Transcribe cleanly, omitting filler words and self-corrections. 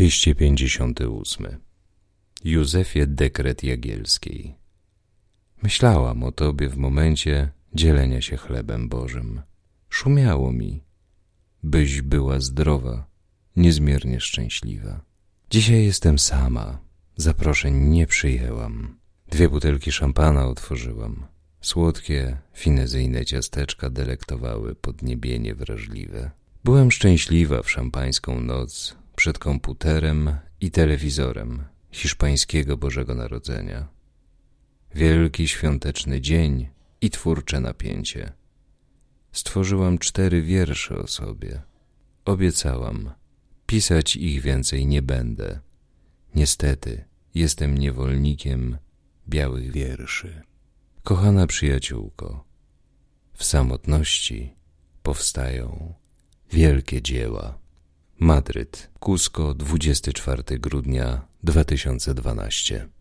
258. Józefie dekret Jagielskiej. Myślałam o Tobie w momencie dzielenia się chlebem Bożym. Szumiało mi, byś była zdrowa, niezmiernie szczęśliwa. Dzisiaj jestem sama, zaproszeń nie przyjęłam. 2 butelki szampana otworzyłam. Słodkie, finezyjne ciasteczka delektowały podniebienie wrażliwe. Byłam szczęśliwa w szampańską noc przed komputerem i telewizorem hiszpańskiego Bożego Narodzenia. Wielki świąteczny dzień i twórcze napięcie. Stworzyłam 4 wiersze o sobie. Obiecałam, pisać ich więcej nie będę. Niestety, jestem niewolnikiem białych wierszy. Kochana przyjaciółko, w samotności powstają wielkie dzieła. Madryt, Cusco, 24 grudnia 2012.